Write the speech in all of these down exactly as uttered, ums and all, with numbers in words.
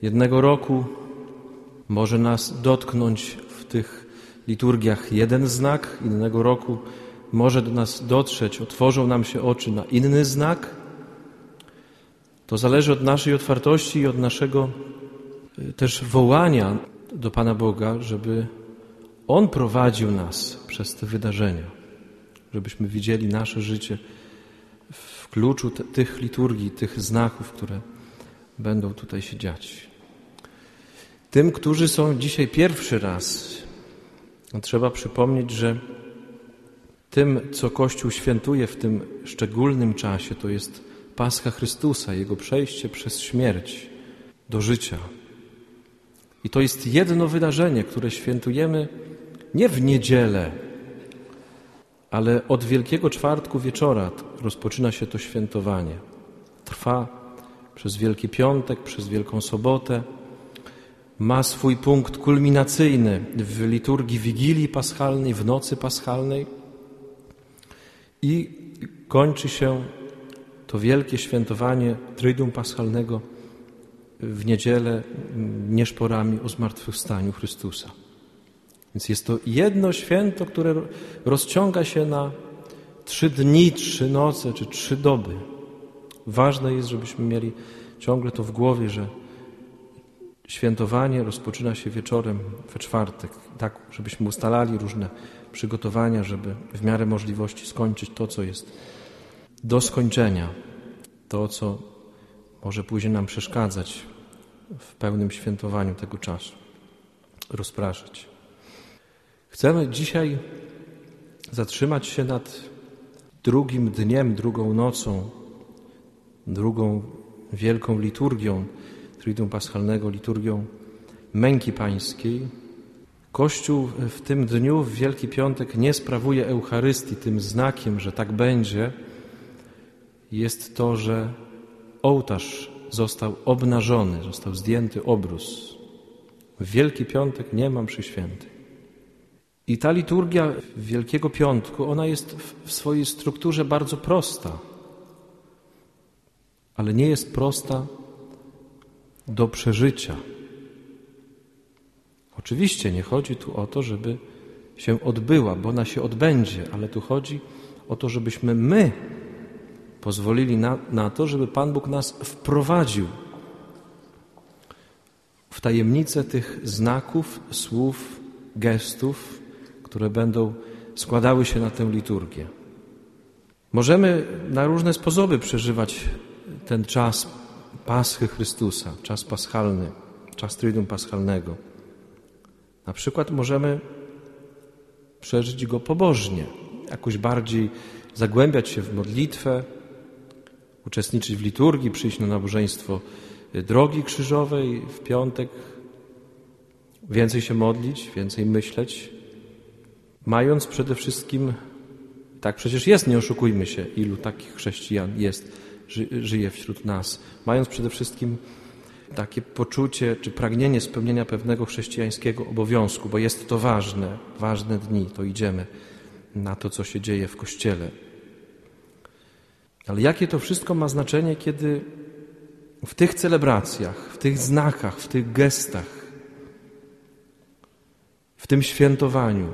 Jednego roku może nas dotknąć w tych liturgiach jeden znak, innego roku może do nas dotrzeć, otworzą nam się oczy na inny znak. To zależy od naszej otwartości i od naszego też wołania do Pana Boga, żeby On prowadził nas przez te wydarzenia, żebyśmy widzieli nasze życie w kluczu te, tych liturgii, tych znaków, które będą tutaj się dziać. Tym, którzy są dzisiaj pierwszy raz, trzeba przypomnieć, że tym, co Kościół świętuje w tym szczególnym czasie, to jest Pascha Chrystusa, Jego przejście przez śmierć do życia. I to jest jedno wydarzenie, które świętujemy nie w niedzielę, ale od Wielkiego Czwartku wieczora rozpoczyna się to świętowanie. Trwa przez Wielki Piątek, przez Wielką Sobotę. Ma swój punkt kulminacyjny w liturgii Wigilii Paschalnej, w nocy paschalnej i kończy się to wielkie świętowanie Triduum Paschalnego w niedzielę nieszporami o zmartwychwstaniu Chrystusa. Więc jest to jedno święto, które rozciąga się na trzy dni, trzy noce czy trzy doby. Ważne jest, żebyśmy mieli ciągle to w głowie, że świętowanie rozpoczyna się wieczorem we czwartek. Tak, żebyśmy ustalali różne przygotowania, żeby w miarę możliwości skończyć to, co jest do skończenia. To, co może później nam przeszkadzać w pełnym świętowaniu tego czasu. Rozpraszać. Chcemy dzisiaj zatrzymać się nad drugim dniem, drugą nocą, drugą wielką liturgią Triduum Paschalnego, liturgią Męki Pańskiej. Kościół w tym dniu, w Wielki Piątek, nie sprawuje Eucharystii. Tym znakiem, że tak będzie, jest to, że ołtarz został obnażony, został zdjęty obrus. W Wielki Piątek nie ma mszy świętej. I ta liturgia Wielkiego Piątku, ona jest w swojej strukturze bardzo prosta, ale nie jest prosta do przeżycia. Oczywiście nie chodzi tu o to, żeby się odbyła, bo ona się odbędzie, ale tu chodzi o to, żebyśmy my pozwolili na, na to, żeby Pan Bóg nas wprowadził w tajemnicę tych znaków, słów, gestów, które będą składały się na tę liturgię. Możemy na różne sposoby przeżywać ten czas Paschy Chrystusa, czas paschalny, czas Triduum Paschalnego. Na przykład możemy przeżyć go pobożnie, jakoś bardziej zagłębiać się w modlitwę, uczestniczyć w liturgii, przyjść na nabożeństwo Drogi Krzyżowej w piątek, więcej się modlić, więcej myśleć, mając przede wszystkim, tak przecież jest, nie oszukujmy się, ilu takich chrześcijan jest, ży, żyje wśród nas, mając przede wszystkim takie poczucie czy pragnienie spełnienia pewnego chrześcijańskiego obowiązku, bo jest to ważne, ważne dni, to idziemy na to, co się dzieje w Kościele. Ale jakie to wszystko ma znaczenie, kiedy w tych celebracjach, w tych znakach, w tych gestach, w tym świętowaniu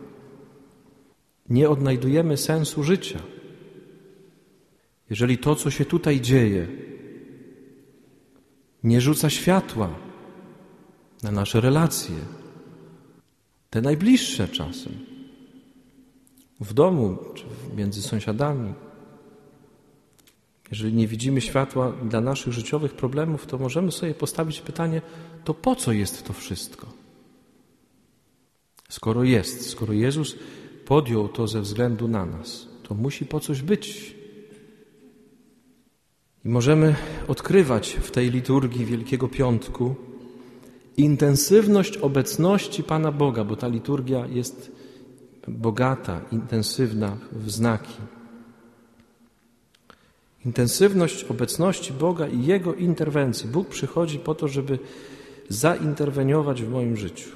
nie odnajdujemy sensu życia. Jeżeli to, co się tutaj dzieje, nie rzuca światła na nasze relacje, te najbliższe czasem, w domu czy między sąsiadami. Jeżeli nie widzimy światła dla naszych życiowych problemów, to możemy sobie postawić pytanie, to po co jest to wszystko? Skoro jest, skoro Jezus podjął to ze względu na nas, to musi po coś być. I możemy odkrywać w tej liturgii Wielkiego Piątku intensywność obecności Pana Boga, bo ta liturgia jest bogata, intensywna w znaki. Intensywność obecności Boga i Jego interwencji. Bóg przychodzi po to, żeby zainterweniować w moim życiu.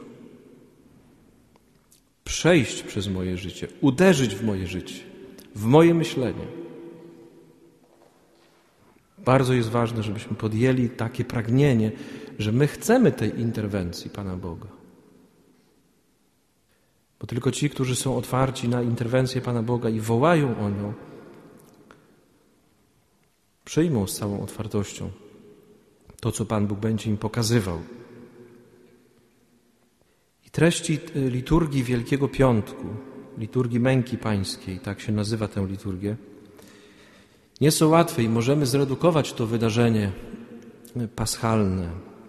Przejść przez moje życie, uderzyć w moje życie, w moje myślenie. Bardzo jest ważne, żebyśmy podjęli takie pragnienie, że my chcemy tej interwencji Pana Boga. Bo tylko ci, którzy są otwarci na interwencję Pana Boga i wołają o nią, przyjmą z całą otwartością to, co Pan Bóg będzie im pokazywał. I treści liturgii Wielkiego Piątku, liturgii Męki Pańskiej, tak się nazywa tę liturgię, nie są łatwe i możemy zredukować to wydarzenie paschalne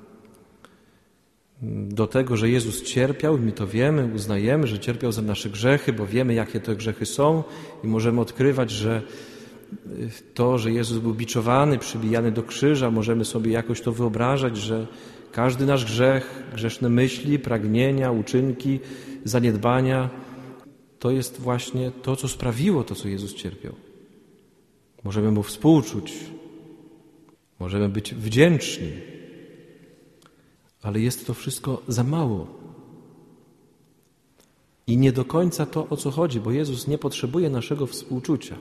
do tego, że Jezus cierpiał, my to wiemy, uznajemy, że cierpiał za nasze grzechy, bo wiemy, jakie te grzechy są i możemy odkrywać, że to, że Jezus był biczowany, przybijany do krzyża, możemy sobie jakoś to wyobrażać, że każdy nasz grzech, grzeszne myśli, pragnienia, uczynki, zaniedbania, to jest właśnie to, co sprawiło to, co Jezus cierpiał. Możemy Mu współczuć, możemy być wdzięczni, ale jest to wszystko za mało. I nie do końca to, o co chodzi, bo Jezus nie potrzebuje naszego współczucia.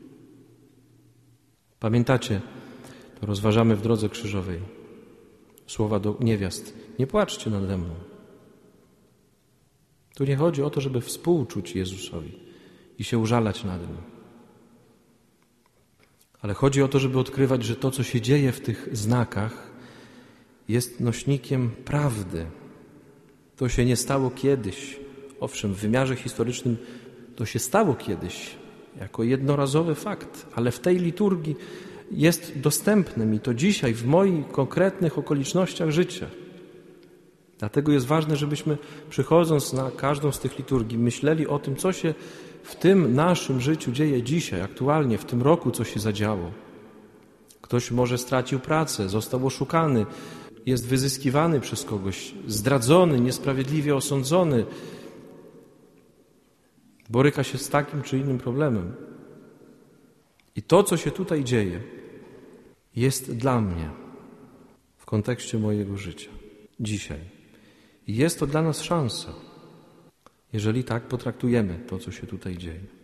Pamiętacie, to rozważamy w drodze krzyżowej, słowa do niewiast: nie płaczcie nade mną. Tu nie chodzi o to, żeby współczuć Jezusowi i się użalać nad Nim. Ale chodzi o to, żeby odkrywać, że to, co się dzieje w tych znakach, jest nośnikiem prawdy. To się nie stało kiedyś. Owszem, w wymiarze historycznym to się stało kiedyś, jako jednorazowy fakt, ale w tej liturgii jest dostępne mi to dzisiaj, w moich konkretnych okolicznościach życia. Dlatego jest ważne, żebyśmy, przychodząc na każdą z tych liturgii, myśleli o tym, co się w tym naszym życiu dzieje dzisiaj, aktualnie, w tym roku, co się zadziało. Ktoś może stracił pracę, został oszukany, jest wyzyskiwany przez kogoś, zdradzony, niesprawiedliwie osądzony, boryka się z takim czy innym problemem. I to, co się tutaj dzieje, jest dla mnie w kontekście mojego życia dzisiaj. I jest to dla nas szansa, jeżeli tak potraktujemy to, co się tutaj dzieje.